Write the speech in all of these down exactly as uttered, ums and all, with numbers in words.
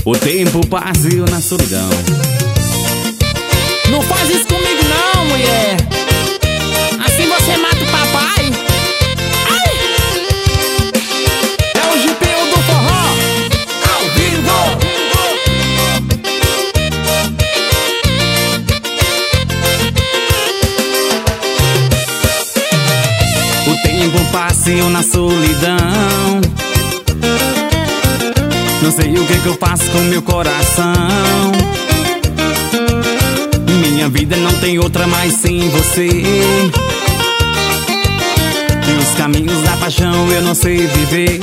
O tempo passa e eu na solidão. Não faz isso comigo não, mulher. Assim você mata o papai. Ai! É o Gipinho do forró, ao vivo. O tempo passa e eu na solidão. Não sei o que que eu faço com meu coração. Minha vida não tem outra mais sem você. E os caminhos da paixão eu não sei viver.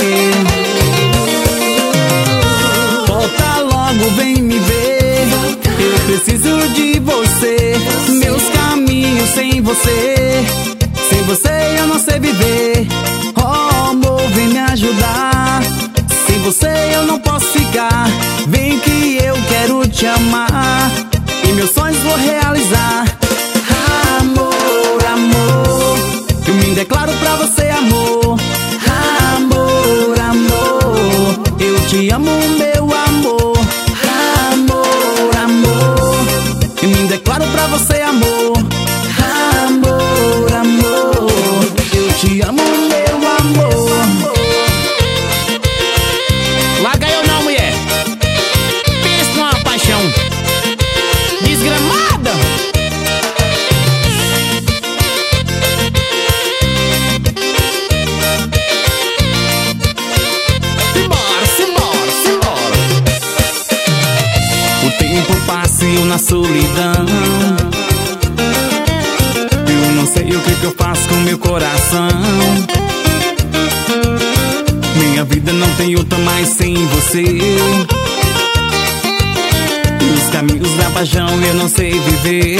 Volta logo, vem me ver. Eu preciso de você. Meus caminhos sem você. Sem você eu não sei viver. Oh, amor, vem me ajudar. Sem você eu não posso ficar. Vem que eu quero te amar e meus sonhos vou realizar. Amor, amor, eu me declaro pra você, amor. Amor, amor, eu te amo, meu amor. Amor, amor, eu me declaro pra você, amor. Amor, amor, eu te amo, meu amor. Larga eu não, mulher. Pensa numa paixão desgramada. Simbora, simbora, simbora. O tempo passa e eu na solidão. Eu não sei o que que eu faço com meu coração. Minha vida não tem outra mais sem você. E os caminhos da paixão eu não sei viver.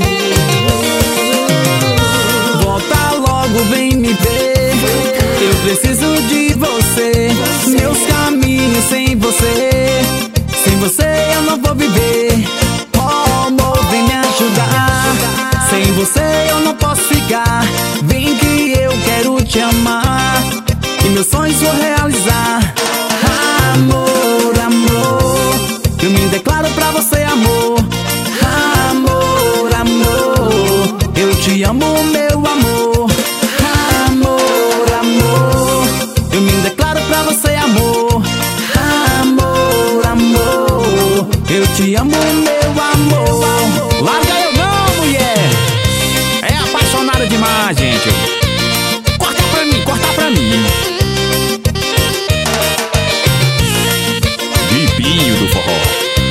Volta logo, vem me ver. Eu preciso de você. Meus caminhos sem você. Sem você eu não vou viver. Oh, amor, vem me ajudar. Sem você eu não posso ficar. Vem que eu quero te amar e meus sonhos vou realizar. Amor, amor, eu me declaro pra você, amor. Amor, amor, eu te amo, meu amor. Amor, amor, eu me declaro pra você, amor. Amor, amor, eu te amo, meu amor. Larga eu não, mulher. É apaixonada demais, gente. Corta pra mim, corta pra mim. Gipinho do forró.